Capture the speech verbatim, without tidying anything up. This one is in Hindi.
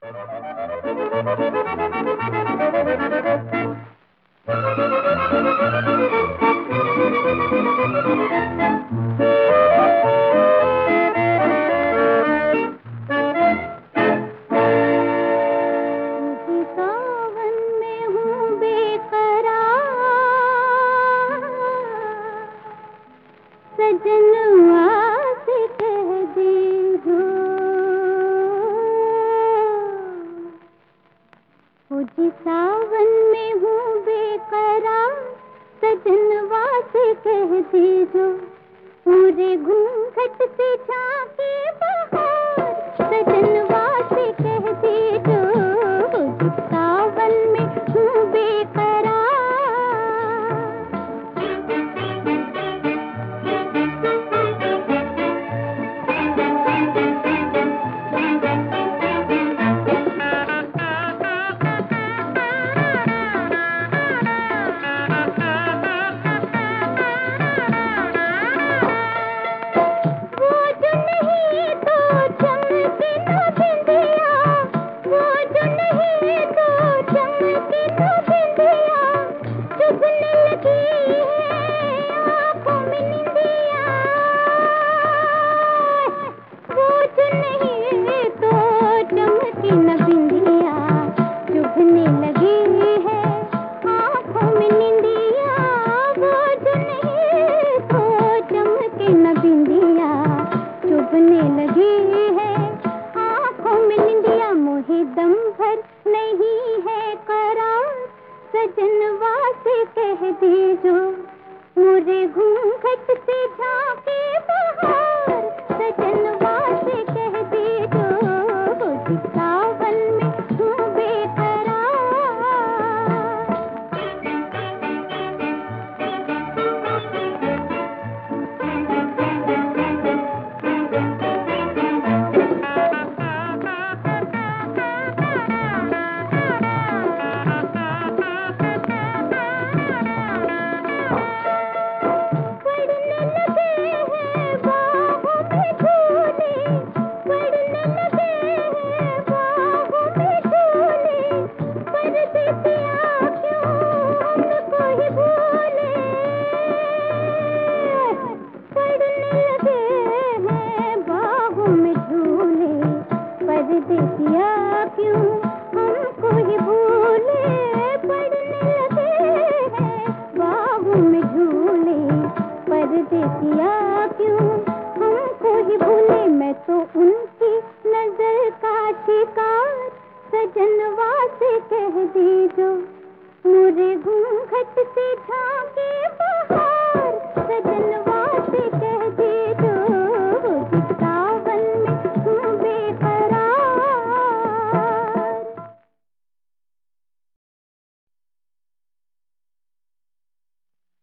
मुझे सावन में हूँ बेकरार, सजनवा से कह दीजो, पूरे घूंघट से झांके बहार, सजनवा से कह दीजो, मुझे सावन में हूँ बेकरार। चुभने लगी है आँखों में निंदिया, मोहे दम भर नहीं है करार, सजनवा से कह दीजो, मुझे घूंघट से झांके बहार, सजनवा से कह दीजो, मुझे सावन में हूँ बेकरार। परदेसिया क्यों हमको ही भूले, पड़ने लगे हैं बाहों में झूले, परदेसिया क्यों हमको ही भूले, मैं तो उनकी नजर का शिकार, सजनवा से कह दीजो, मुझे घूंघट से झांके